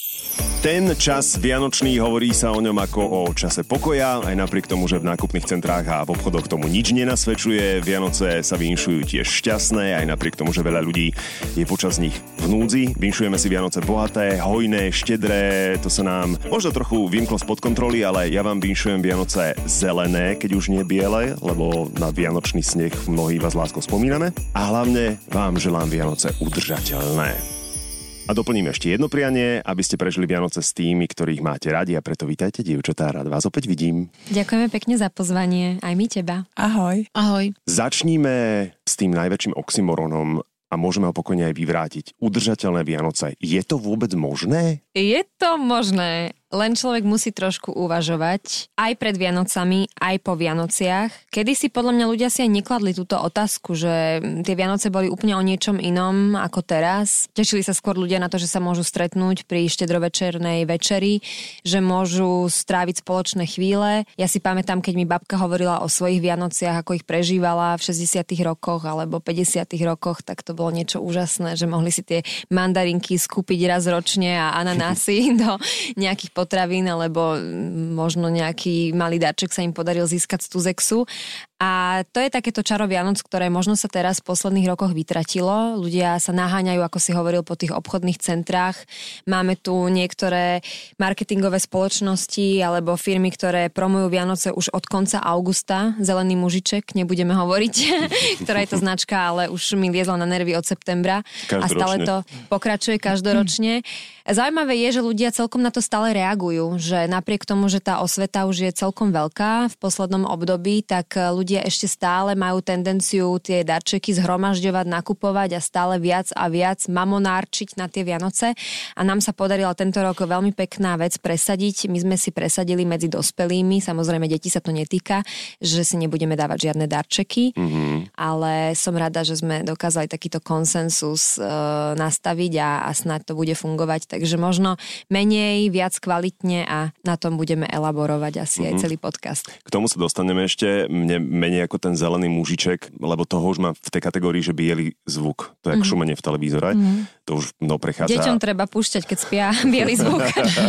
Ten čas vianočný, hovorí sa o ňom ako o čase pokoja, aj napriek tomu, že v nákupných centrách a v obchodoch tomu nič nenasvedčuje. Vianoce sa vinšujú tiež šťastné, aj napriek tomu, že veľa ľudí je počas nich v núdzi. Vinšujeme si Vianoce bohaté, hojné, štedré, to sa nám možno trochu vymklo spod kontroly, ale ja vám vinšujem Vianoce zelené, keď už nie biele, lebo na vianočný sneh mnohí vás láskou spomíname. A hlavne vám želám Vianoce udržateľné. A doplním ešte jedno prianie, aby ste prežili Vianoce s tými, ktorých máte radi, a preto vítajte, dievčatá, rád vás opäť vidím. Ďakujeme pekne za pozvanie, aj my teba. Ahoj. Ahoj. Začníme s tým najväčším oxymoronom a môžeme ho pokojne aj vyvrátiť. Udržateľné Vianoce. Je to vôbec možné? Je to možné. Len človek musí trošku uvažovať aj pred Vianocami, aj po Vianociach. Kedysi podľa mňa ľudia si aj nekladli túto otázku, že tie Vianoce boli úplne o niečom inom ako teraz. Tešili sa skôr ľudia na to, že sa môžu stretnúť pri štedrovečernej večeri, že môžu stráviť spoločné chvíle. Ja si pamätám, keď mi babka hovorila o svojich Vianociach, ako ich prežívala v 60. rokoch alebo 50. rokoch, tak to bolo niečo úžasné, že mohli si tie mandarinky skúpiť raz ročne a ananásy do nejakých potravín, alebo možno nejaký malý darček sa im podaril získať z Tuzexu. A to je takéto čaro Vianoc, ktoré možno sa teraz v posledných rokoch vytratilo. Ľudia sa naháňajú, ako si hovoril, po tých obchodných centrách. Máme tu niektoré marketingové spoločnosti alebo firmy, ktoré promujú Vianoce už od konca augusta. Zelený mužiček, nebudeme hovoriť, ktorá je to značka, ale už mi liezla na nervy od septembra. A stále to pokračuje každoročne. Zaujímavé je, že ľudia celkom na to stále reagujú, že napriek tomu, že tá osveta už je celkom veľká v poslednom období, tak ľudia ešte stále majú tendenciu tie darčeky zhromažďovať, nakupovať a stále viac a viac mamonárčiť na tie Vianoce. A nám sa podarila tento rok veľmi pekná vec presadiť. My sme si presadili medzi dospelými, samozrejme deti sa to netýka, že si nebudeme dávať žiadne darčeky, ale som rada, že sme dokázali takýto konsensus nastaviť a snáď to bude fungovať. Takže možno menej, viac kvalitne a na tom budeme elaborovať asi aj celý podcast. K tomu sa dostaneme ešte. Mne menej ako ten zelený mužiček, lebo toho už mám v tej kategórii, že biely zvuk. To je ako šumenie v televízore. To už prechádza. Deťom treba púšťať, keď spia biely zvuk.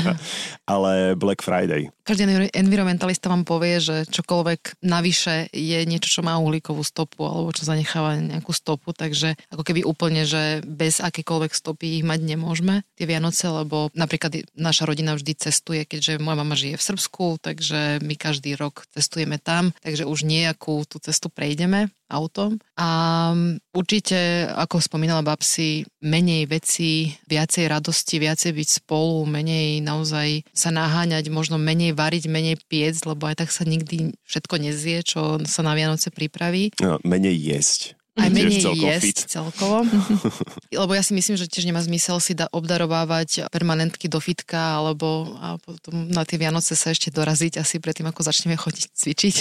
Ale Black Friday. Každý environmentalista vám povie, že čokoľvek navyše je niečo, čo má uhlíkovú stopu alebo čo zanecháva nejakú stopu, takže ako keby úplne, že bez akékoľvek stopy ich mať nemôžeme tie Vianoce, lebo napríklad naša rodina vždy cestuje, keďže moja mama žije v Srbsku, takže my každý rok cestujeme tam, takže už nejakú tú cestu prejdeme autom. A určite, ako spomínala Babsi, menej vecí, viacej radosti, viacej byť spolu, menej naozaj sa naháňať, možno menej variť, menej piec, lebo aj tak sa nikdy všetko nezie, čo sa na Vianoce pripraví. No, menej jesť. Aj menej jesť celkovo. Lebo ja si myslím, že tiež nemá zmysel si obdarovávať permanentky do fitka, alebo a potom na tie Vianoce sa ešte doraziť asi predtým, ako začneme chodiť cvičiť.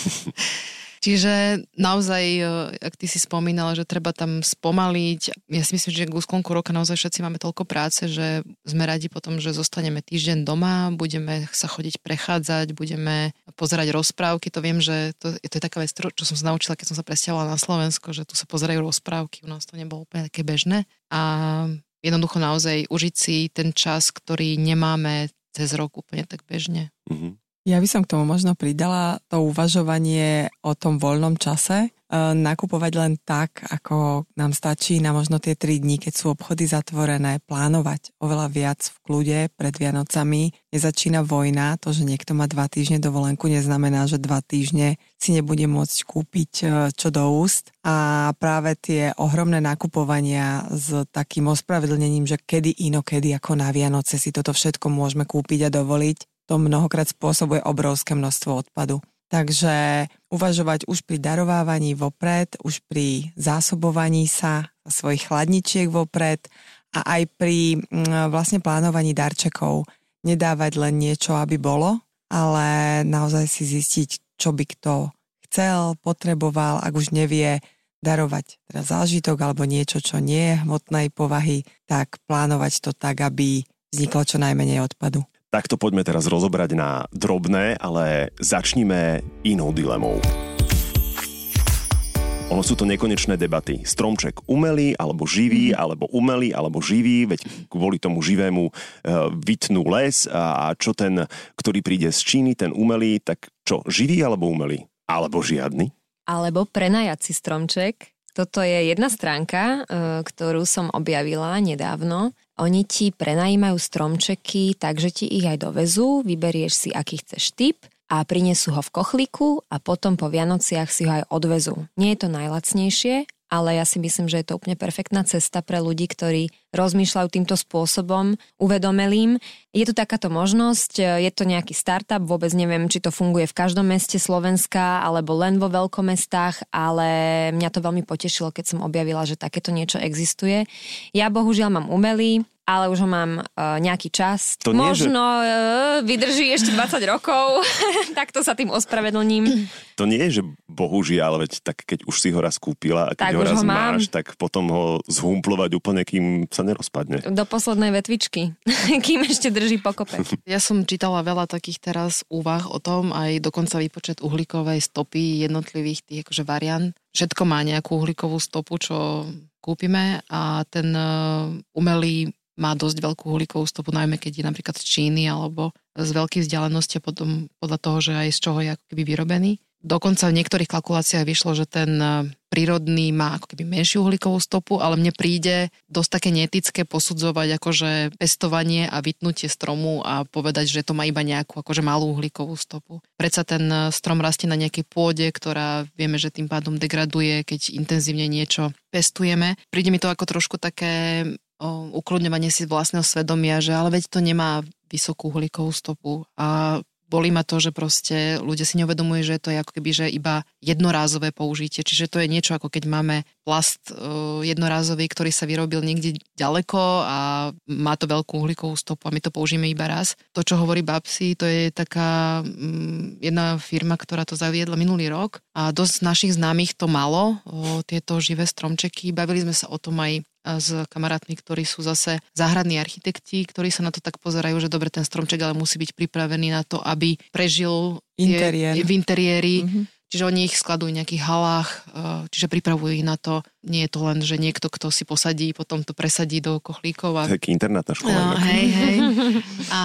Čiže naozaj, ak ty si spomínala, že treba tam spomaliť, ja si myslím, že k sklonku roka naozaj všetci máme toľko práce, že sme radi potom, že zostaneme týždeň doma, budeme sa chodiť prechádzať, budeme pozerať rozprávky. To viem, že to je taká vec, čo som sa naučila, keď som sa presťahovala na Slovensko, že tu sa pozerajú rozprávky, u nás to nebolo úplne také bežné. A jednoducho naozaj užiť si ten čas, ktorý nemáme cez rok úplne tak bežne. Ja by som k tomu možno pridala to uvažovanie o tom voľnom čase. Nakupovať len tak, ako nám stačí na možno tie 3 dní, keď sú obchody zatvorené, plánovať oveľa viac v kľude pred Vianocami. Nezačína vojna, to, že niekto má 2 týždne dovolenku, neznamená, že 2 týždne si nebude môcť kúpiť čo do úst. A práve tie ohromné nakupovania s takým ospravedlnením, že kedy inokedy ako na Vianoce si toto všetko môžeme kúpiť a dovoliť, to mnohokrát spôsobuje obrovské množstvo odpadu. Takže uvažovať už pri darovávaní vopred, už pri zásobovaní sa svojich chladničiek vopred a aj pri vlastne plánovaní darčekov. Nedávať len niečo, aby bolo, ale naozaj si zistiť, čo by kto chcel, potreboval, ak už nevie darovať teda zážitok alebo niečo, čo nie je hmotnej povahy, tak plánovať to tak, aby vzniklo čo najmenej odpadu. Tak to poďme teraz rozobrať na drobné, ale začnime inou dilemou. Ono sú to nekonečné debaty. Stromček umelý, alebo živý, alebo umelý, alebo živý, veď kvôli tomu živému vytnú les a čo ten, ktorý príde z Číny, ten umelý, tak čo, živý alebo umelý? Alebo žiadny? Alebo prenajací stromček. Toto je jedna stránka, ktorú som objavila nedávno. Oni ti prenajímajú stromčeky, takže ti ich aj dovezú, vyberieš si, aký chceš typ a prinesú ho v kochlíku a potom po Vianociach si ho aj odvezú. Nie je to najlacnejšie, ale ja si myslím, že je to úplne perfektná cesta pre ľudí, ktorí rozmýšľajú týmto spôsobom uvedomelým. Je tu takáto možnosť, je to nejaký startup, vôbec neviem, či to funguje v každom meste Slovenska alebo len vo veľkomestách, ale mňa to veľmi potešilo, keď som objavila, že takéto niečo existuje. Ja bohužiaľ mám umelý, ale už ho mám nejaký čas. To nie, možno vydrží ešte 20 rokov, tak to sa tým ospravedlním. To nie je, že bohužiaľ, veď tak keď už si ho raz kúpila a keď tak ho raz mám. máš, tak potom ho zhumplovať úplne, kým sa nerozpadne. Do poslednej vetvičky, kým ešte drží pokope. Ja som čítala veľa takých teraz úvah o tom, aj dokonca výpočet uhlíkovej stopy jednotlivých tých akože variant. Všetko má nejakú uhlíkovú stopu, čo kúpime a ten umelý má dosť veľkú uhlíkovú stopu, najmä keď je napríklad z Číny alebo z veľkých vzdialenosti a potom podľa toho, že aj z čoho je ako keby vyrobený. Dokonca v niektorých kalkuláciách vyšlo, že ten prírodný má ako keby menšiu uhlíkovú stopu, ale mne príde dosť také neetické posudzovať akože pestovanie a vytnutie stromu a povedať, že to má iba nejakú akože malú uhlíkovú stopu. Predsa ten strom rastie na nejakej pôde, ktorá vieme, že tým pádom degraduje, keď intenzívne niečo pestujeme. Príde mi to ako trošku také ukludňovanie si vlastného svedomia, že ale veď to nemá vysokú uhlíkovú stopu a bolí ma to, že proste ľudia si neuvedomujú, že to je ako keby, že iba jednorázové použitie. Čiže to je niečo ako keď máme plast jednorázový, ktorý sa vyrobil niekde ďaleko a má to veľkú uhlíkovú stopu a my to použijeme iba raz. To, čo hovorí Babsi, to je taká jedna firma, ktorá to zaviedla minulý rok a dosť našich známych to malo, tieto živé stromčeky. Bavili sme sa o tom aj s kamarátmi, ktorí sú zase záhradní architekti, ktorí sa na to tak pozerajú, že dobre, ten stromček ale musí byť pripravený na to, aby prežil v interiéri. Mm-hmm. Čiže oni ich skladujú v nejakých halách, čiže pripravujú ich na to. Nie je to len, že niekto, kto si posadí, potom to presadí do kochlíkov. Taký internátna škola. No, hej. A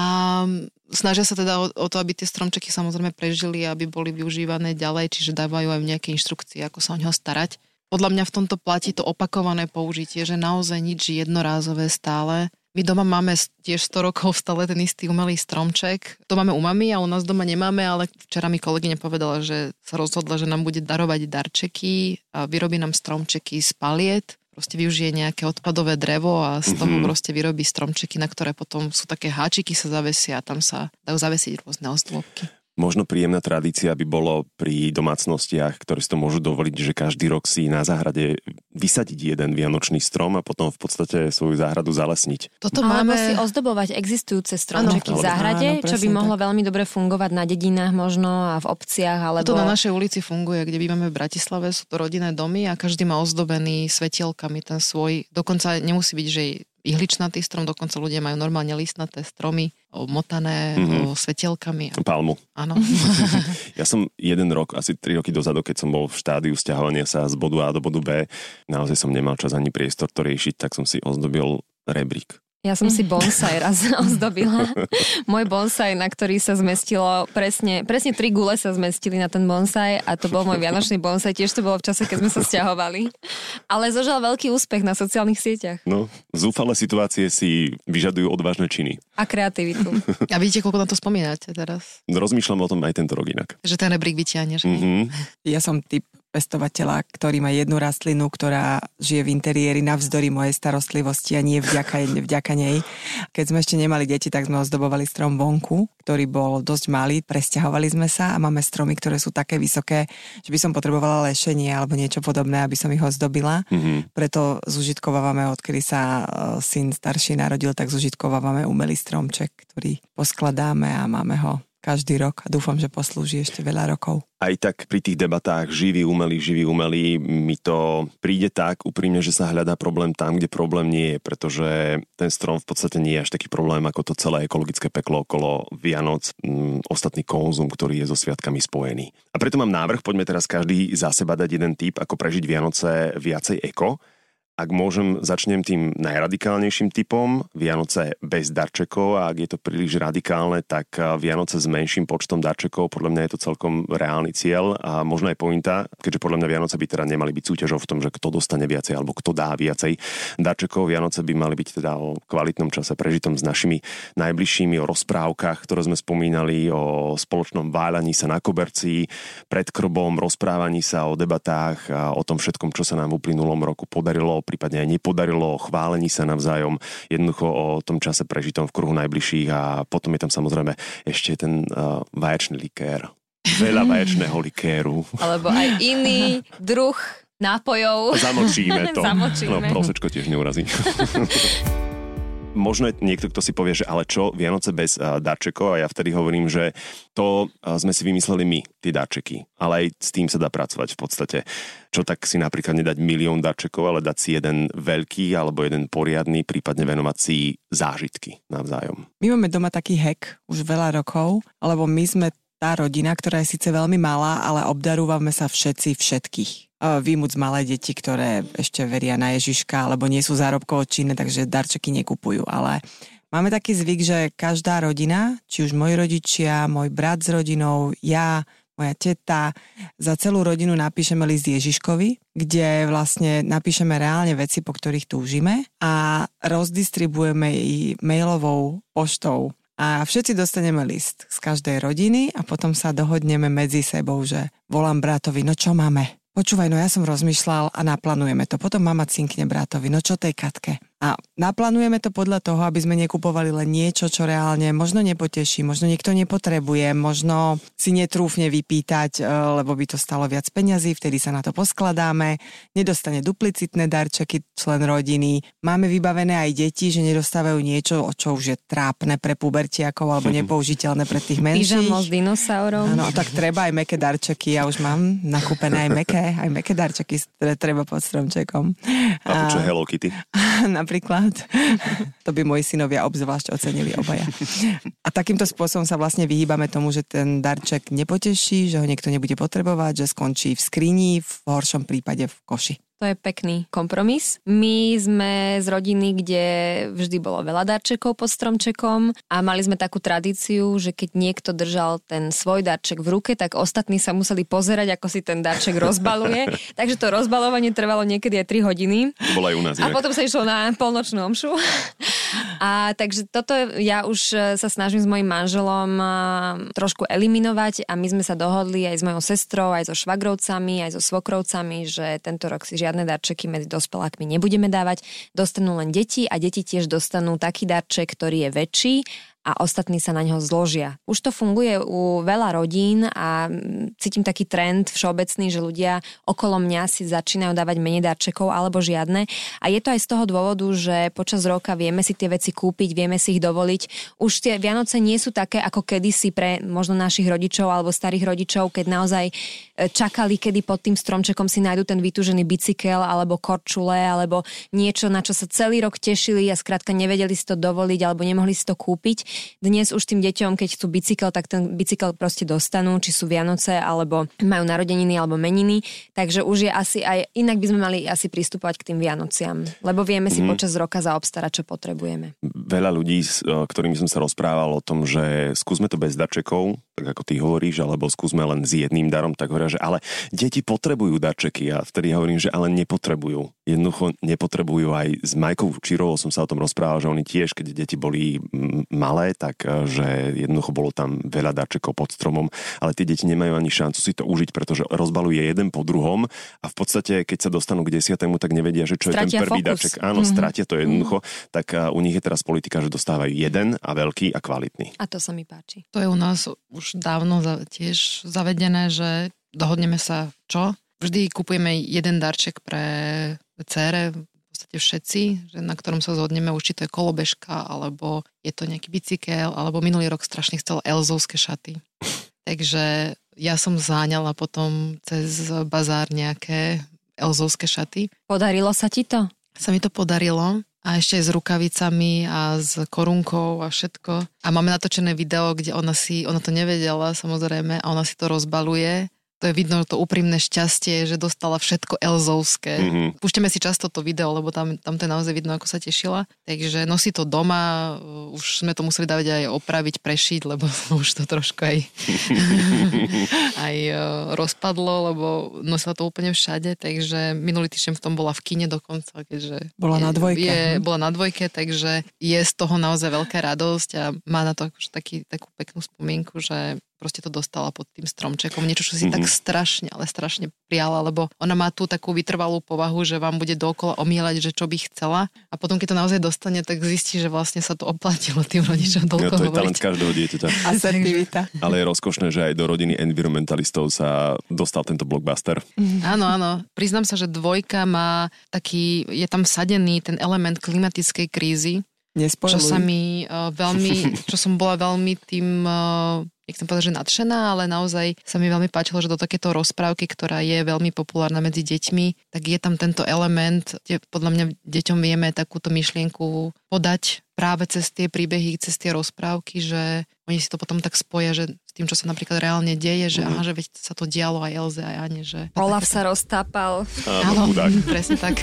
snažia sa teda o to, aby tie stromčeky samozrejme prežili, aby boli využívané ďalej, čiže dávajú aj nejaké inštrukcie, ako sa o neho starať. Podľa mňa v tomto platí to opakované použitie, že naozaj nič jednorázové stále. My doma máme tiež 100 rokov stále ten istý umelý stromček. To máme u mami a u nás doma nemáme, ale včera mi kolegyňa povedala, že sa rozhodla, že nám bude darovať darčeky a vyrobí nám stromčeky z paliet. Proste využije nejaké odpadové drevo a z toho proste vyrobí stromčeky, na ktoré potom sú také háčiky sa zavesia a tam sa dajú zavesiť rôzne ozdôbky. Možno príjemná tradícia by bolo pri domácnostiach, ktoré si to môžu dovoliť, že každý rok si na záhrade vysadiť jeden vianočný strom a potom v podstate svoju záhradu zalesniť. Toto alebo si ozdobovať existujúce stromčeky v záhrade, čo by mohlo veľmi dobre fungovať na dedinách možno a v obciach. Alebo... To na našej ulici funguje, kde bývame v Bratislave, sú to rodinné domy a každý má ozdobený svetielkami ten svoj. Dokonca nemusí byť, že ihličnatý strom, dokonca ľudia majú normálne listnaté stromy, omotané svetielkami. Palmu. Áno. Ja som jeden rok, asi 3 roky dozadu, keď som bol v štádiu sťahovania sa z bodu A do bodu B, naozaj som nemal čas ani priestor to riešiť, tak som si ozdobil rebrík. Ja som si bonsai raz ozdobila. Môj bonsai, na ktorý sa zmestilo presne 3 gule sa zmestili na ten bonsai a to bol môj vianočný bonsai. Tiež to bolo v čase, keď sme sa sťahovali. Ale zožal veľký úspech na sociálnych sieťach. No, zúfalé situácie si vyžadujú odvážne činy. A kreativitu. A vidíte, koľko na to spomínate teraz? Rozmýšľam o tom aj tento rok inak. Že ten rebrík vyťahneš. Ja som typ pestovateľa, ktorý má jednu rastlinu, ktorá žije v interiéri navzdory mojej starostlivosti a nie vďaka nej. Keď sme ešte nemali deti, tak sme ozdobovali strom vonku, ktorý bol dosť malý, presťahovali sme sa a máme stromy, ktoré sú také vysoké, že by som potrebovala lešenie alebo niečo podobné, aby som ich ozdobila. Preto zužitkovávame, odkedy sa syn starší narodil, tak zužitkovávame umelý stromček, ktorý poskladáme a máme ho každý rok a dúfam, že poslúži ešte veľa rokov. Aj tak pri tých debatách živý umelý, mi to príde tak úprimne, že sa hľadá problém tam, kde problém nie je, pretože ten strom v podstate nie je až taký problém ako to celé ekologické peklo okolo Vianoc, ostatný konzum, ktorý je so sviatkami spojený. A preto mám návrh, poďme teraz každý za seba dať jeden tip, ako prežiť Vianoce viacej eko. Ak môžem, začnem tým najradikálnejším typom, Vianoce bez darčekov, a ak je to príliš radikálne, tak Vianoce s menším počtom darčekov, podľa mňa je to celkom reálny cieľ a možno aj pointa, keďže podľa mňa Vianoce by teda nemali byť súťažou v tom, že kto dostane viacej alebo kto dá viacej darčekov. Vianoce by mali byť teda o kvalitnom čase prežitom s našimi najbližšími, o rozprávkach, ktoré sme spomínali, o spoločnom váľaní sa na koberci, pred krbom, rozprávaní sa o debatách a o tom všetkom, čo sa nám v uplynulom roku podarilo, prípadne aj nepodarilo, chválení sa navzájom, jednoducho o tom čase prežitom v kruhu najbližších a potom je tam samozrejme ešte ten vaječný likér. Veľa vaječného likéru. Alebo aj iný druh nápojov. Zamočíme to. Zamočíme. No, prosečko tiež neurazí. Možno je niekto, kto si povie, že ale čo, Vianoce bez darčekov, a ja vtedy hovorím, že to sme si vymysleli my, tie darčeky. Ale aj s tým sa dá pracovať v podstate. Čo tak si napríklad nedať 1 000 000 darčekov, ale dať si jeden veľký alebo jeden poriadny, prípadne venovať si zážitky navzájom. My máme doma taký hack už veľa rokov, lebo my sme tá rodina, ktorá je síce veľmi malá, ale obdarúvame sa všetci všetkých. Výjmuť malé deti, ktoré ešte veria na Ježiška, alebo nie sú zárobkovo činné, takže darčeky nekupujú. Ale máme taký zvyk, že každá rodina, či už moji rodičia, môj brat s rodinou, ja, moja teta, za celú rodinu napíšeme list Ježiškovi, kde vlastne napíšeme reálne veci, po ktorých túžime a rozdistribujeme ich mailovou poštou. A všetci dostaneme list z každej rodiny a potom sa dohodneme medzi sebou, že volám bratovi, no čo máme? Počúvaj, no ja som rozmýšľal a naplánujeme to. Potom mama cinkne bratovi, no čo tej Katke? A naplánujeme to podľa toho, aby sme nekupovali len niečo, čo reálne možno nepoteší, možno niekto nepotrebuje, možno si netrúfne vypýtať, lebo by to stalo viac peňazí, vtedy sa na to poskladáme. Nedostane duplicitné darčeky člen rodiny. Máme vybavené aj deti, že nedostávajú niečo, čo už je trápne pre pubertiakov alebo nepoužiteľné pre tých menších. Pyžamo s dinosaurom. Áno, tak treba aj mäkké darčeky. Ja už mám nakúpené aj mäkké darčeky, ktoré treba pod stromčekom. A čo Hello Kitty? Napríklad. To by moji synovia obzvlášť ocenili obaja. A takýmto spôsobom sa vlastne vyhýbame tomu, že ten darček nepoteší, že ho niekto nebude potrebovať, že skončí v skrini, v horšom prípade v koši. To je pekný kompromis. My sme z rodiny, kde vždy bolo veľa darčekov pod stromčekom a mali sme takú tradíciu, že keď niekto držal ten svoj darček v ruke, tak ostatní sa museli pozerať, ako si ten darček rozbaluje. Takže to rozbalovanie trvalo niekedy aj 3 hodiny. Bola aj u nás. A potom sa išlo na polnočnú omšu. A takže toto ja už sa snažím s mojím manželom trošku eliminovať a my sme sa dohodli aj s mojou sestrou, aj so švagrovcami, aj so svokrovcami, že tento rok si žiadne darčeky medzi dospelákmi nebudeme dávať. Dostanú len deti a deti tiež dostanú taký darček, ktorý je väčší a ostatní sa na ňo zložia. Už to funguje u veľa rodín a cítim taký trend všeobecný, že ľudia okolo mňa si začínajú dávať menej darčekov alebo žiadne. A je to aj z toho dôvodu, že počas roka vieme si tie veci kúpiť, vieme si ich dovoliť. Už tie Vianoce nie sú také ako kedysi pre možno našich rodičov alebo starých rodičov, keď naozaj čakali, kedy pod tým stromčekom si nájdu ten vytúžený bicykel alebo korčule alebo niečo, na čo sa celý rok tešili a skrátka nevedeli si to dovoliť alebo nemohli si to kúpiť. Dnes už tým deťom, keď chcú bicykel, tak ten bicykel proste dostanú, či sú Vianoce, alebo majú narodeniny, alebo meniny. Takže už je asi aj, inak by sme mali asi pristupovať k tým Vianociam, lebo vieme si počas roka zaobstarať, čo potrebujeme. Veľa ľudí, s ktorými som sa rozprával o tom, že skúsme to bez darčekov, tak ako ty hovoríš, alebo skúsme len s jedným darom, tak hovoria, že ale deti potrebujú darčeky a vtedy hovorím, že ale nepotrebujú. Jednoducho nepotrebujú. Aj s Majkou Čirovou som sa o tom rozprával, že oni tiež, keď deti boli malé, tak že jednoducho bolo tam veľa darčekov pod stromom, ale tie deti nemajú ani šancu si to užiť, pretože rozbaluje jeden po druhom a v podstate, keď sa dostanú k 10., tak nevedia, že čo stratia je ten prvý fokus. darček. Áno, stratia to jednoducho, tak u nich je teraz politika, že dostávajú jeden a veľký a kvalitný. A to sa mi páči. To je u nás už dávno tiež zavedené, že dohodneme sa čo? Vždy kupujeme jeden darček pre dcére, podstate všetci, že na ktorom sa zhodneme, už či to je kolobežka, alebo je to nejaký bicykel, alebo minulý rok strašne chcel elzovské šaty. Takže ja som zháňala potom cez bazár nejaké elzovské šaty. Podarilo sa ti to? Sa mi to podarilo. A ešte s rukavicami a s korunkou a všetko. A máme natočené video, kde ona to nevedela samozrejme a ona si to rozbaluje. To je vidno to úprimné šťastie, že dostala všetko elzovské. Mm-hmm. Púšťame si často to video, lebo tam to je naozaj vidno, ako sa tešila. Takže nosí to doma, už sme to museli dávať aj opraviť, prešiť, lebo už to trošku aj rozpadlo, lebo nosila to úplne všade. Takže minulý týždeň v tom bola v kine dokonca, keďže bola na dvojke. Bola na dvojke, takže je z toho naozaj veľká radosť a má na to akože takú peknú spomienku, že proste to dostala pod tým stromčekom. Niečo, čo si tak strašne priala, lebo ona má tú takú vytrvalú povahu, že vám bude dookola omýľať, že čo by chcela. A potom, keď to naozaj dostane, tak zistí, že vlastne sa to oplatilo tým rodičom toľko hovoriť. To je talent každého dieťaťa. Asertivita. Ale je rozkošné, že aj do rodiny environmentalistov sa dostal tento blockbuster. Áno. Priznám sa, že dvojka má je tam sadený ten element klimatickej krízy. Nespojluj. Čo som bola veľmi tým... nechcem povedať, že nadšená, ale naozaj sa mi veľmi páčilo, že do takéto rozprávky, ktorá je veľmi populárna medzi deťmi, tak je tam tento element, kde podľa mňa deťom vieme takúto myšlienku podať práve cez tie príbehy, cez tie rozprávky, že oni si to potom tak spoja, že s tým, čo sa napríklad reálne deje, že aha, že veď sa to dialo aj Elze, aj Ane, že... Olaf sa roztápal. Áno, presne tak.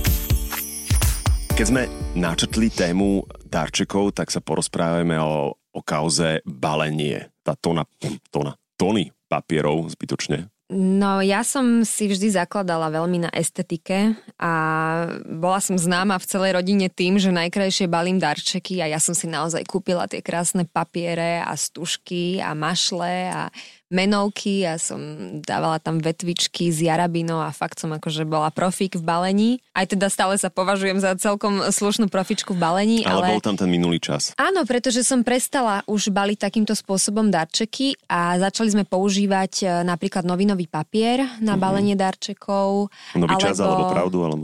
Keď sme načrtli tému darčekov, tak sa porozprávame o kauze balenie. Tá tony papierov zbytočne. No ja som si vždy zakladala veľmi na estetike a bola som známa v celej rodine tým, že najkrajšie balím darčeky a ja som si naozaj kúpila tie krásne papiere a stužky a mašle a menovky a som dávala tam vetvičky z jarabino a fakt som akože bola profík v balení. Aj teda stále sa považujem za celkom slušnú profičku v balení. Ale bol tam ten minulý čas. Áno, pretože som prestala už baliť takýmto spôsobom darčeky a začali sme používať napríklad novinový papier na balenie darčekov. Nový čas alebo pravdu? Alebo...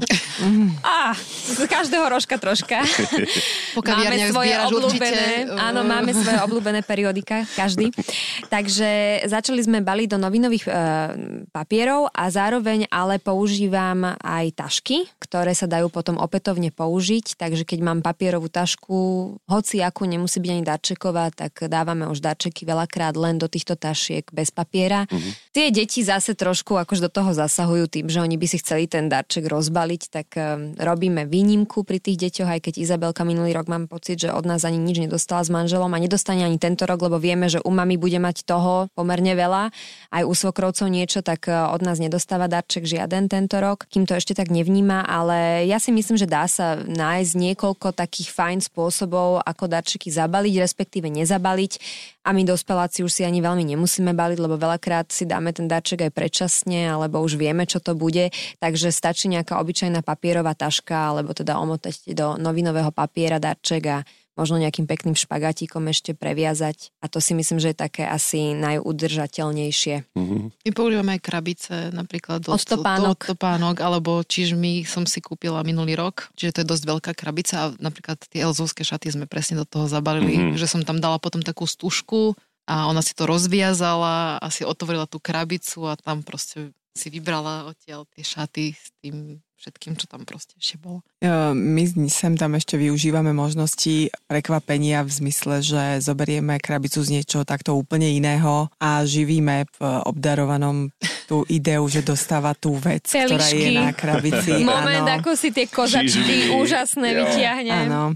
Z každého rožka troška. Máme svoje obľúbené, áno, máme svoje obľúbené periodika, každý. Takže začali sme baliť do novinových papierov a zároveň ale používam aj tašky, ktoré sa dajú potom opätovne použiť, takže keď mám papierovú tašku, hoci akú, nemusí byť ani darčeková, tak dávame už darčeky veľakrát len do týchto tašiek bez papiera. Tie deti zase trošku akož do toho zasahujú tým, že oni by si chceli ten darček rozbaliť, tak robíme výnimku pri tých deťoch, aj keď Izabelka minulý rok mám pocit, že od nás ani nič nedostala s manželom a nedostane ani tento rok, lebo vieme, že u mami bude mať toho pomerne veľa, aj u svokrovcov niečo, tak od nás nedostáva darček žiaden tento rok, kým to ešte tak nevníma, ale ja si myslím, že dá sa nájsť niekoľko takých fajn spôsobov, ako darčeky zabaliť, respektíve nezabaliť a my dospeláci už si ani veľmi nemusíme baliť, lebo veľakrát si dáme ten darček aj predčasne, alebo už vieme, čo to bude, takže stačí nejaká obyčajná papierová taška, alebo teda omotať do novinového papiera darček a možno nejakým pekným špagatíkom ešte previazať. A to si myslím, že je také asi najudržateľnejšie. My používame aj krabice, napríklad od topánok, alebo čižmy som si kúpila minulý rok, čiže to je dosť veľká krabica a napríklad tie elzovské šaty sme presne do toho zabalili, že som tam dala potom takú stužku a ona si to rozviazala a si otvorila tú krabicu a tam proste si vybrala odtiaľ tie šaty s tým všetkým, čo tam proste ešte bolo. My sem tam ešte využívame možnosti prekvapenia v zmysle, že zoberieme krabicu z niečoho takto úplne iného a živíme v obdarovanom tú ideu, že dostáva tú vec, Celičky. Ktorá je na krabici. Moment, ako si tie kožačky úžasné vytiahnem. Áno.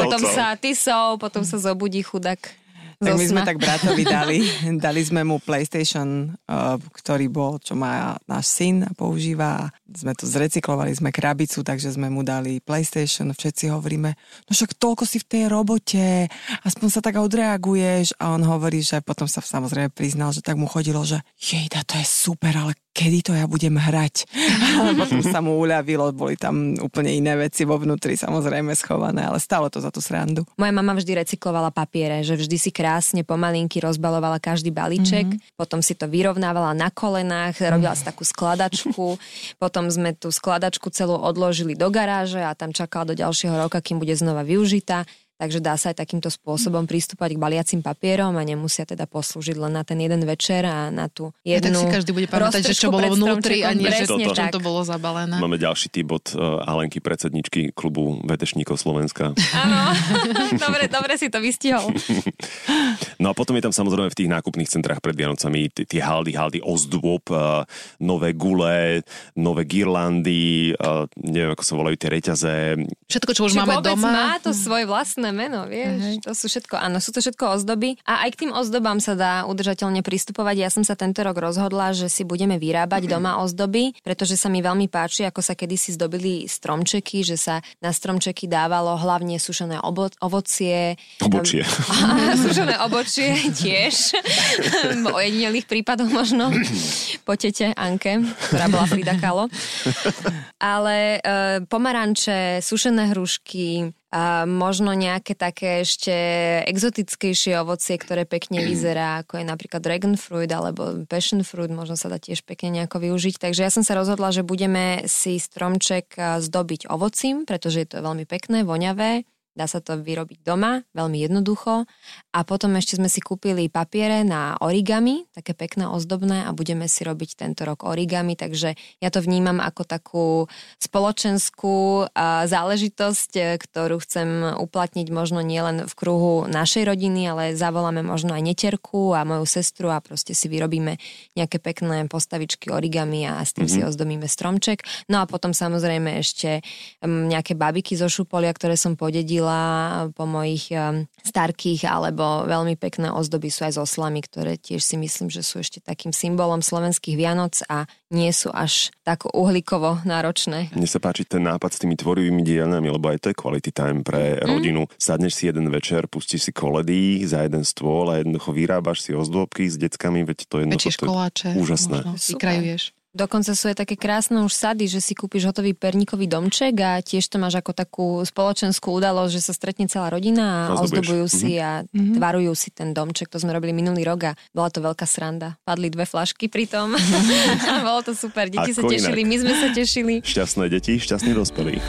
Potom sa zobudí chudák. Tak my sme tak bratovi dali sme mu PlayStation, ktorý bol, čo má náš syn a používa. Sme to zrecyklovali, sme krabicu, takže sme mu dali PlayStation. Všetci hovoríme, no však toľko si v tej robote, aspoň sa tak odreaguješ. A on hovorí, že potom sa samozrejme priznal, že tak mu chodilo, že jejda, to je super, ale kedy to ja budem hrať. Potom sa mu uľavilo, boli tam úplne iné veci vo vnútri, samozrejme schované, ale stálo to za tú srandu. Moja mama vždy recyklovala papiere, že vždy si krásne pomalinky rozbalovala každý balíček, potom si to vyrovnávala na kolenách, robila si takú skladačku, potom sme tú skladačku celú odložili do garáže a tam čakala do ďalšieho roka, kým bude znova využitá. Takže dá sa aj takýmto spôsobom pristúpať k baliacim papierom a nemusia teda poslúžiť len na ten jeden večer a na tú jednu. Tak si každý bude pamätať, že čo bolo vnútri a nie, že v čom to bolo zabalené. Máme ďalší tip od Alenky, predsedničky klubu vetešníkov Slovenska. Áno, dobre si to vystihol. No a potom je tam samozrejme v tých nákupných centrách pred Vianocami tie haldy ozdôb, nové gule, nové girlandy, neviem ako sa volajú tie reťaze. Všetko, čo už máme doma. Má to svoje vlastné meno, vieš. To sú všetko, áno, sú to všetko ozdoby. A aj k tým ozdobám sa dá udržateľne pristupovať. Ja som sa tento rok rozhodla, že si budeme vyrábať doma ozdoby, pretože sa mi veľmi páči, ako sa kedysi zdobili stromčeky, že sa na stromčeky dávalo hlavne sušené ovocie. Obočie. Sušené obočie tiež. V ojedinelých prípadoch možno po tete Anke, ktorá bola Frida Kahlo. Ale pomaranče, sušené hrušky, a možno nejaké také ešte exotickejšie ovocie, ktoré pekne vyzerá, ako je napríklad dragon fruit alebo passion fruit, možno sa dá tiež pekne nejako využiť. Takže ja som sa rozhodla, že budeme si stromček zdobiť ovocím, pretože je to veľmi pekné, voňavé. Dá sa to vyrobiť doma, veľmi jednoducho. A potom ešte sme si kúpili papiere na origami, také pekné, ozdobné a budeme si robiť tento rok origami, takže ja to vnímam ako takú spoločenskú záležitosť, ktorú chcem uplatniť možno nielen v kruhu našej rodiny, ale zavoláme možno aj neterku a moju sestru a proste si vyrobíme nejaké pekné postavičky origami a s tým si ozdobíme stromček. No a potom samozrejme ešte nejaké babiky zo Šupolia, ktoré som podedila po mojich starkých, alebo veľmi pekné ozdoby sú aj s oslami, ktoré tiež si myslím, že sú ešte takým symbolom slovenských Vianoc a nie sú až tak uhlíkovo náročné. Mne sa páči ten nápad s tými tvorivými dielňami, lebo aj to je quality time pre rodinu. Sadneš si jeden večer, pustíš si koledy za jeden stôl a jednoducho vyrábaš si ozdôbky s deckami, veď to je jednoducho koláče, úžasné. Vykrajuješ. Dokonca sú aj také krásne už sady, že si kúpiš hotový perníkový domček a tiež to máš ako takú spoločenskú udalosť, že sa stretne celá rodina a ozdobujú si a tvarujú si ten domček. To sme robili minulý rok a bola to veľká sranda. Padli 2 fľašky pri tom a bolo to super. Deti sa tešili, my sme sa tešili. Šťastné deti, šťastní dospelí.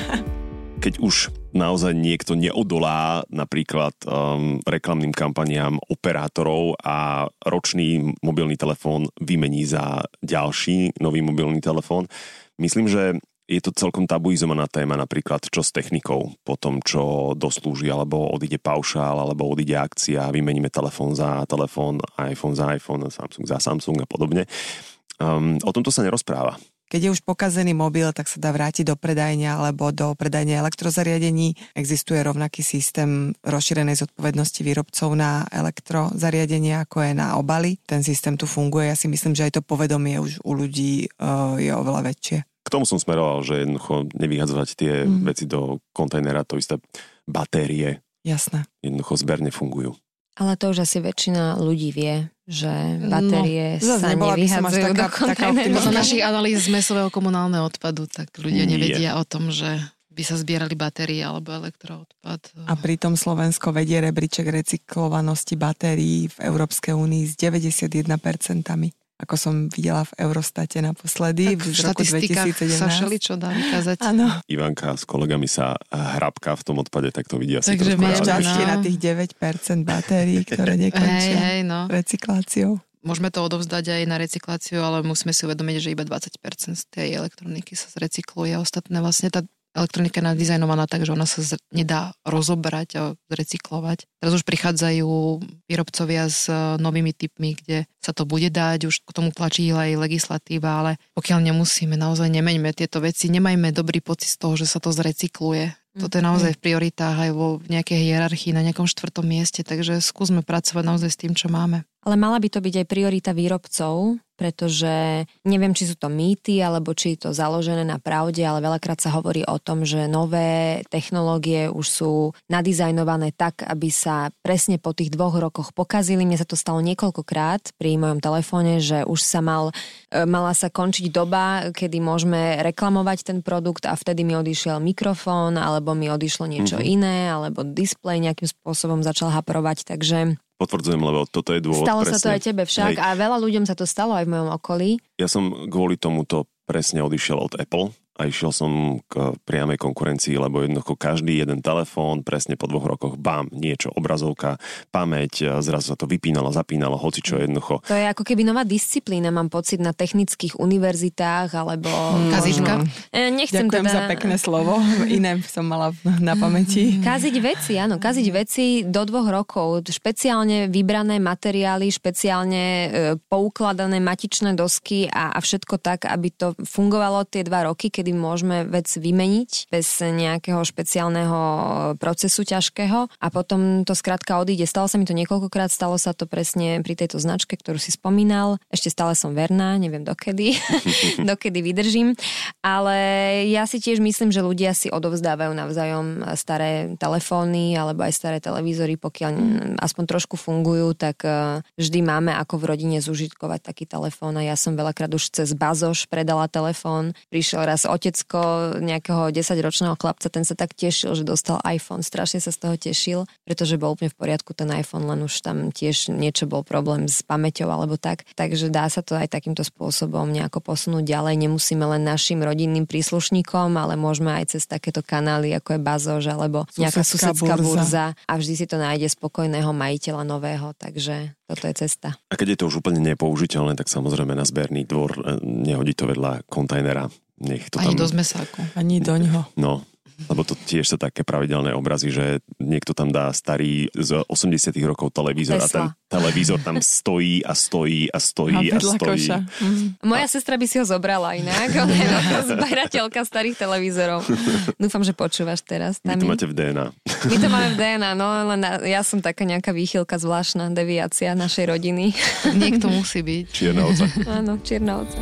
Keď už naozaj niekto neodolá napríklad reklamným kampaniám operátorov a ročný mobilný telefón vymení za ďalší nový mobilný telefón, myslím, že je to celkom tabuizovaná téma napríklad čo s technikou po tom, čo doslúži, alebo odíde paušál, alebo odíde akcia, vymeníme telefón za telefón, iPhone za iPhone, Samsung za Samsung a podobne. O tomto sa nerozpráva. Keď je už pokazený mobil, tak sa dá vrátiť do predajne alebo do predajne elektrozariadení. Existuje rovnaký systém rozšírenej zodpovednosti výrobcov na elektrozariadenia, ako je na obaly. Ten systém tu funguje. Ja si myslím, že aj to povedomie už u ľudí je oveľa väčšie. K tomu som smeroval, že jednoducho nevyhadzovať tie veci do kontajnera, to isté batérie. Jasné. Jednoducho zberne fungujú. Ale to už asi väčšina ľudí vie, že batérie sa nevyhadzujú do kontajneru. Podľa našich analýz z mäsového komunálneho odpadu, tak ľudia nevedia o tom, že by sa zbierali batérie alebo elektroodpad. A pritom Slovensko vedie rebríček recyklovanosti batérií v Európskej únii s 91%. Ako som videla v Eurostate naposledy v roku 2017. Sa všeličo dá vykázať. Áno. Ivanka s kolegami sa hrabká v tom odpade, tak to vidia si takže trošku. Takže na tých 9% batérií, ktoré nekončia recykláciou. Môžeme to odovzdať aj na recykláciu, ale musíme si uvedomiť, že iba 20% z tej elektroniky sa zrecykluje. Ostatné vlastne tá elektronika je nadizajnovaná tak, že ona sa nedá rozobrať a zrecyklovať. Teraz už prichádzajú výrobcovia s novými typmi, kde sa to bude dať, už k tomu tlačí aj legislatíva, ale pokiaľ nemusíme, naozaj nemeňme tieto veci, nemajme dobrý pocit z toho, že sa to zrecykluje. Toto je naozaj v prioritách aj vo nejakej hierarchii na nejakom 4. mieste, takže skúsme pracovať naozaj s tým, čo máme. Ale mala by to byť aj priorita výrobcov, pretože neviem, či sú to mýty, alebo či je to založené na pravde, ale veľakrát sa hovorí o tom, že nové technológie už sú nadizajnované tak, aby sa presne po tých 2 rokoch pokazili. Mne sa to stalo niekoľkokrát pri mojom telefóne, že už sa mala sa končiť doba, kedy môžeme reklamovať ten produkt a vtedy mi odišiel mikrofón, alebo mi odišlo niečo iné, alebo displej nejakým spôsobom začal haprovať, takže... Potvrdzujem, lebo toto je dôvod. Stalo presne. sa to aj tebe však a veľa ľuďom sa to stalo aj v mojom okolí. Ja som kvôli tomuto presne odišiel od Apple a išiel som k priamej konkurencii, lebo jednoducho každý jeden telefón, presne po 2 rokoch, bam, niečo, obrazovka, pamäť, zrazu sa to vypínalo, zapínalo, hocičo jednoducho. To je ako keby nová disciplína, mám pocit, na technických univerzitách, alebo... Kazička. Nechcem Ďakujem teda... za pekné slovo, iné som mala na pamäti. Kaziť veci, áno, kaziť veci do 2 rokov, špeciálne vybrané materiály, špeciálne poukladané matičné dosky a všetko tak, aby to fungovalo tie 2 roky, kedy môžeme vec vymeniť bez nejakého špeciálneho procesu ťažkého a potom to skrátka odíde. Stalo sa mi to niekoľkokrát, stalo sa to presne pri tejto značke, ktorú si spomínal. Ešte stále som verná, neviem dokedy, dokedy vydržím, ale ja si tiež myslím, že ľudia si odovzdávajú navzájom staré telefóny alebo aj staré televízory, pokiaľ aspoň trošku fungujú, tak vždy máme ako v rodine zužitkovať taký telefón a ja som veľakrát už cez bazoš predala telefón. Prišiel raz otecko nejakého 10-ročného chlapca, ten sa tak tešil, že dostal iPhone. Strašne sa z toho tešil, pretože bol úplne v poriadku ten iPhone, len už tam tiež niečo bol problém s pamäťou alebo tak. Takže dá sa to aj takýmto spôsobom nejako posunúť ďalej. Nemusíme len našim rodinným príslušníkom, ale môžeme aj cez takéto kanály, ako je Bazoš alebo nejaká susedská burza a vždy si to nájde spokojného majiteľa nového, takže toto je cesta. A keď je to už úplne nepoužiteľné, tak samozrejme na zberný dvor nehodí to vedľa kontajnera. Nech to ani tam... do zmesáku. Ani doňho. No, lebo to tiež sú také pravidelné obrazy, že niekto tam dá starý z 80 rokov televízor Tesla. a ten televízor tam stojí a stojí a stojí a stojí. Moja sestra by si ho zobrala inak, ona je zberateľka starých televízorov. Dúfam, že počúvaš teraz. Vy to máte v DNA. My to máme v DNA, no len ja som taká nejaká výchylka, zvláštna deviácia našej rodiny. Niekto musí byť. Čierna ovca. Áno, čierna ovca.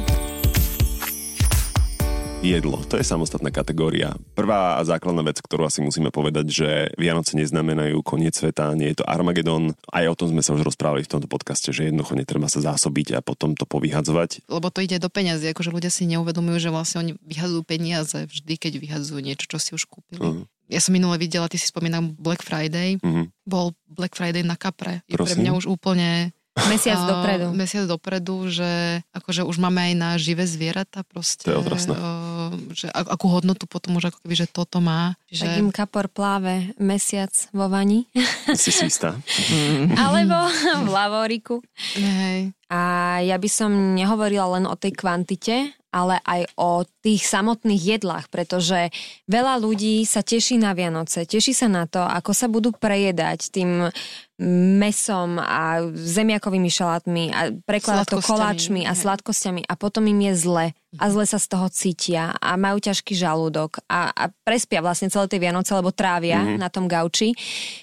Jedlo, to je samostatná kategória. Prvá a základná vec, ktorú asi musíme povedať, že Vianoce neznamenajú koniec sveta, nie je to Armagedon. Aj o tom sme sa už rozprávali v tomto podcaste, že jednoducho netreba sa zásobiť a potom to povyhadzovať. Lebo to ide do peňazí, akože ľudia si neuvedomujú, že vlastne oni vyhadzujú peniaze vždy, keď vyhadzujú niečo, čo si už kúpili. Ja som minule videla, ty si spomínam Black Friday. Bol Black Friday na Kapre. Je pre mňa už úplne... Mesiac dopredu, že akože už máme aj na živé zvieratá proste. To je otrasné. Že akú hodnotu potom už ako keby, že toto má. Že... Tak im kapor pláve mesiac vo vani. Si istá? Alebo v lavoriku. Hej. A ja by som nehovorila len o tej kvantite, ale aj o tých samotných jedlách, pretože veľa ľudí sa teší na Vianoce, teší sa na to, ako sa budú prejedať tým mesom a zemiakovými šalátmi a prekladať to koláčmi a sladkosťami a potom im je zle a zle sa z toho cítia a majú ťažký žalúdok a prespia vlastne celé tie Vianoce, lebo trávia na tom gauči.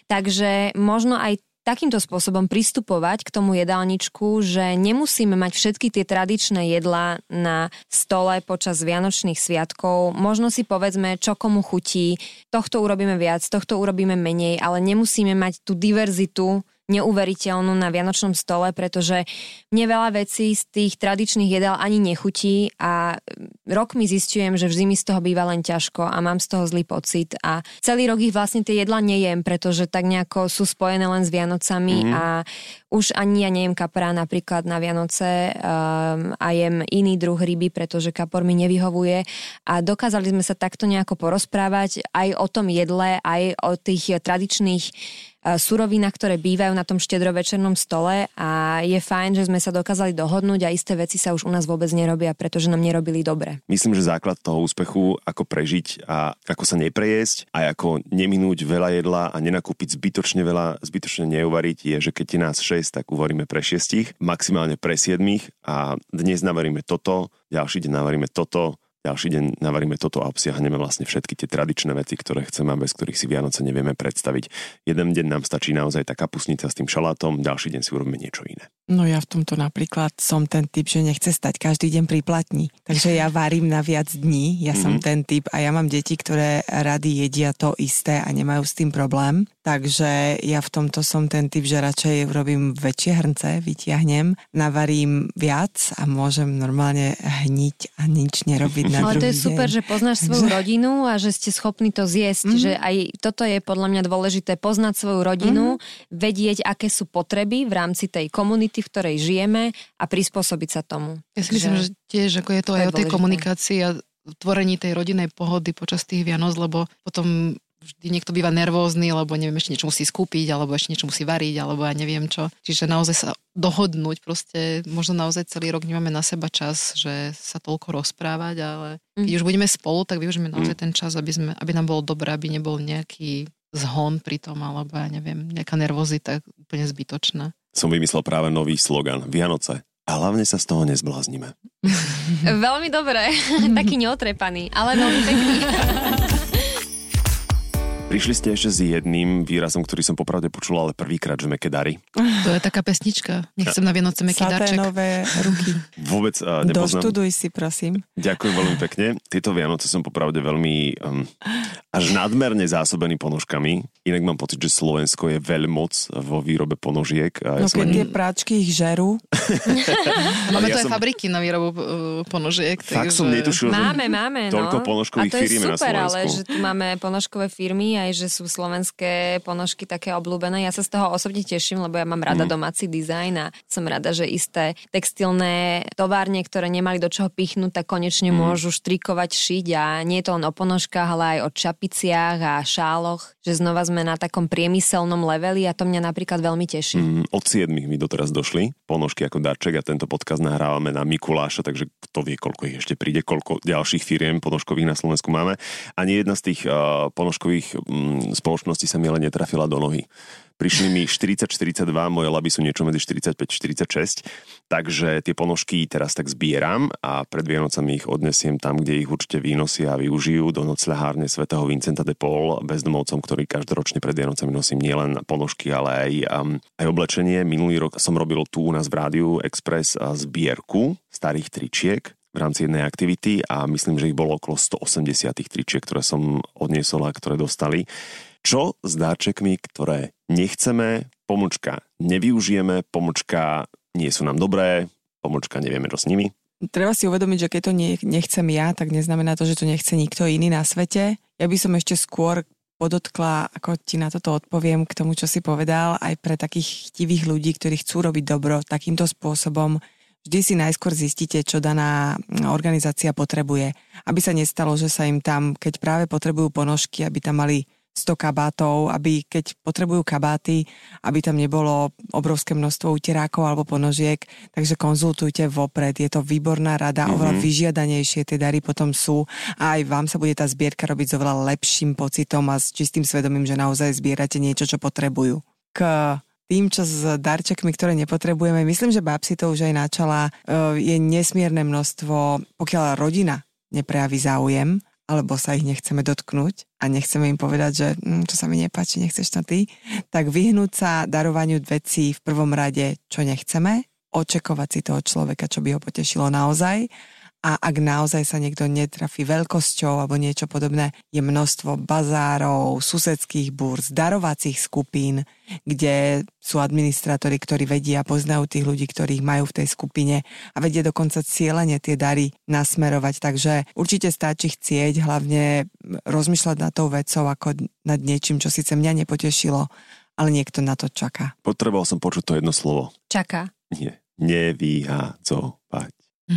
Takže možno aj takýmto spôsobom pristupovať k tomu jedálničku, že nemusíme mať všetky tie tradičné jedlá na stole počas vianočných sviatkov. Možno si povedzme, čo komu chutí, tohto urobíme viac, tohto urobíme menej, ale nemusíme mať tú diverzitu neuveriteľnú na vianočnom stole, pretože mne veľa vecí z tých tradičných jedál ani nechutí a rokmi zistujem, že vždy mi z toho býva len ťažko a mám z toho zlý pocit a celý rok ich vlastne tie jedlá nejem, pretože tak nejako sú spojené len s Vianocami a už ani ja nejem kapra napríklad na Vianoce a jem iný druh ryby, pretože kapor mi nevyhovuje a dokázali sme sa takto nejako porozprávať aj o tom jedle, aj o tých tradičných surovinách, ktoré bývajú na tom štedrovečernom stole a je fajn, že sme sa dokázali dohodnúť a isté veci sa už u nás vôbec nerobia, pretože nám nerobili dobre. Myslím, že základ toho úspechu, ako prežiť a ako sa neprejesť a ako neminúť veľa jedla a nenakúpiť zbytočne veľa, zbytočne neuvariť, je, že keď je nás 6, tak uvaríme pre 6, maximálne pre 7 a dnes navaríme toto, ďalší deň navaríme toto ďalší deň navaríme toto a obsiahneme vlastne všetky tie tradičné veci, ktoré chceme a bez ktorých si Vianoce nevieme predstaviť. Jeden deň nám stačí naozaj tá kapustnica s tým šalátom, ďalší deň si urobíme niečo iné. No ja v tomto napríklad som ten typ, že nechce stať každý deň pri platni. Takže ja varím na viac dní, ja som ten typ a ja mám deti, ktoré rady jedia to isté a nemajú s tým problém. Takže ja v tomto som ten typ, že radšej urobím väčšie hrnce, vytiahnem, navarím viac a môžem normálne hniť a nič nerobiť na Ale druhý to je super, deň. že poznáš svoju rodinu a že ste schopní to zjesť. Že aj toto je podľa mňa dôležité, poznať svoju rodinu, vedieť, aké sú potreby v rámci tej komunity, v ktorej žijeme a prispôsobiť sa tomu. Ja si myslím, že tiež ako je to aj o tej komunikácii a tvorení tej rodinnej pohody počas tých Vianoc, lebo potom vždy niekto býva nervózny, lebo neviem, ešte niečo musí skúpiť, alebo ešte niečo musí variť, alebo ja neviem čo. Čiže naozaj sa dohodnúť, proste možno naozaj celý rok nemáme na seba čas, že sa toľko rozprávať, ale keď už budeme spolu, tak využijeme naozaj ten čas, aby nám bolo dobré, aby nebol nejaký zhon pri tom, alebo ja neviem, nejaká nervozita úplne zbytočná. Som vymyslel práve nový slogan Vianoce. A hlavne sa z toho nezbláznime. Veľmi dobré. Taký neotrepaný, ale veľmi pekný. Prišli ste ešte s jedným výrazom, ktorý som popravde počul, ale prvýkrát, že mäkké dary. To je taká pesnička. Nechcem na Vianoce mäkký darček. Saténové ruky. Vôbec nepoznám. Doštuduj si, prosím. Ďakujem veľmi pekne. Tieto Vianoce som popravde veľmi až nadmerne zásobený ponožkami. Inak mám pocit, že Slovensko je veľmoc vo výrobe ponožiek. No keď tie práčky ich žerú. Máme to aj fabriky na výrobu ponožiek. Fakt som netušil, Máme, toľko ponožkových firiem na Slovensku. A to je super, ale že tu máme ponožkové firmy, aj že sú slovenské ponožky také obľúbené. Ja sa z toho osobne teším, lebo ja mám rada domáci dizajn a som rada, že isté textilné továrne, ktoré nemali do čoho pichnúť, tak konečne môžu štrikovať, šiť a nie je to len o ponožkách, ale aj o čapiciach a šáloch, že znova sme na takom priemyselnom leveli a to mňa napríklad veľmi teší. Od 7 mi doteraz došli ponožky ako darček a tento podcast nahrávame na Mikuláša, takže kto vie, koľko ich ešte príde, koľko ďalších firiem ponožkových na Slovensku máme. Ani jedna z tých ponožkových spoločností sa mi ale netrafila do nohy. Prišli mi 40-42, moje laby sú niečo medzi 45-46, takže tie ponožky teraz tak zbieram a pred Vianocami ich odnesiem tam, kde ich určite vynosia a využijú do nocľahárne svätého Vincenta de Paul bezdomovcom, ktorý každoročne pred Vianocami nosím nielen ponožky, ale aj oblečenie. Minulý rok som robil tu u nás v Rádiu Express zbierku starých tričiek v rámci jednej aktivity a myslím, že ich bolo okolo 180 tričiek, ktoré som odniesol a ktoré dostali. Čo s dáčekmi, ktoré nechceme, pomočka nevyužijeme, pomočka nie sú nám dobré, pomočka nevieme, čo s nimi? Treba si uvedomiť, že keď to nechcem ja, tak neznamená to, že to nechce nikto iný na svete. Ja by som ešte skôr podotkla, ako ti na toto odpoviem, k tomu, čo si povedal, aj pre takých chtivých ľudí, ktorí chcú robiť dobro takýmto spôsobom. Vždy si najskôr zistíte, čo daná organizácia potrebuje. Aby sa nestalo, že sa im tam, keď práve potrebujú ponožky, aby tam mali 100 kabátov, aby keď potrebujú kabáty, aby tam nebolo obrovské množstvo uterákov alebo ponožiek, takže konzultujte vopred, je to výborná rada, oveľa vyžiadanejšie tie dary potom sú a aj vám sa bude tá zbierka robiť s oveľa lepším pocitom a s čistým svedomím, že naozaj zbierate niečo, čo potrebujú. K tým, čo s darčekmi, ktoré nepotrebujeme, myslím, že Babsi to už aj načala, je nesmierne množstvo, pokiaľ rodina neprejaví záujem, alebo sa ich nechceme dotknúť a nechceme im povedať, že to sa mi nepáči, nechceš to ty, tak vyhnúť sa darovaniu vecí v prvom rade, čo nechceme, očakovať si toho človeka, čo by ho potešilo naozaj a ak naozaj sa niekto netrafí veľkosťou alebo niečo podobné, je množstvo bazárov, susedských burz, darovacích skupín, kde sú administrátori, ktorí vedia a poznajú tých ľudí, ktorých majú v tej skupine a vedia dokonca cieľene tie dary nasmerovať. Takže určite stačí chcieť, hlavne rozmýšľať nad tou vecou ako nad niečím, čo síce mňa nepotešilo, ale niekto na to čaká. Potreboval som počuť to jedno slovo. Čaká. Nie. Nevyhadzovať.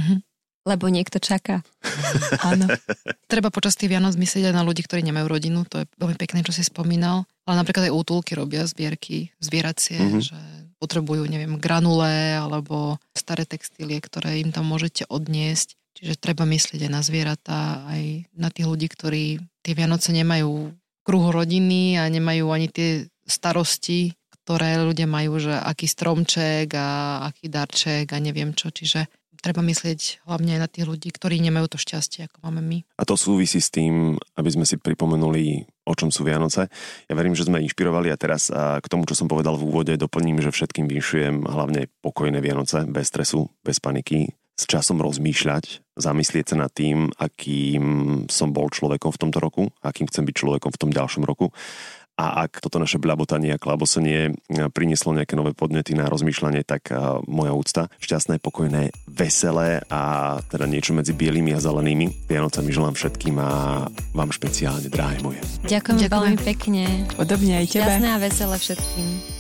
Lebo niekto čaká. Áno. Treba počas tých Vianoc myslieť aj na ľudí, ktorí nemajú rodinu, to je veľmi pekné, čo si spomínal. Ale napríklad aj útulky robia zbierky, zvieracie, že potrebujú, neviem, granule alebo staré textílie, ktoré im tam môžete odniesť. Čiže treba myslieť aj na zvieratá, aj na tých ľudí, ktorí tie Vianoce nemajú kruh rodiny a nemajú ani tie starosti, ktoré ľudia majú, že aký stromček a aký darček a neviem čo. Čiže treba myslieť hlavne aj na tých ľudí, ktorí nemajú to šťastie, ako máme my. A to súvisí s tým, aby sme si pripomenuli, o čom sú Vianoce. Ja verím, že sme inšpirovali a teraz k tomu, čo som povedal v úvode, doplním, že všetkým vinšujem hlavne pokojné Vianoce, bez stresu, bez paniky, s časom rozmýšľať, zamyslieť sa nad tým, akým som bol človekom v tomto roku, akým chcem byť človekom v tom ďalšom roku. A ak toto naše blabotanie a klabosenie prinieslo nejaké nové podnety na rozmýšľanie, tak moja úcta. Šťastné, pokojné, veselé a teda niečo medzi bielými a zelenými Vianoce mi želám všetkým a vám špeciálne, drahé moje. Ďakujem veľmi pekne. Podobne aj tebe. Šťastné a veselé všetkým.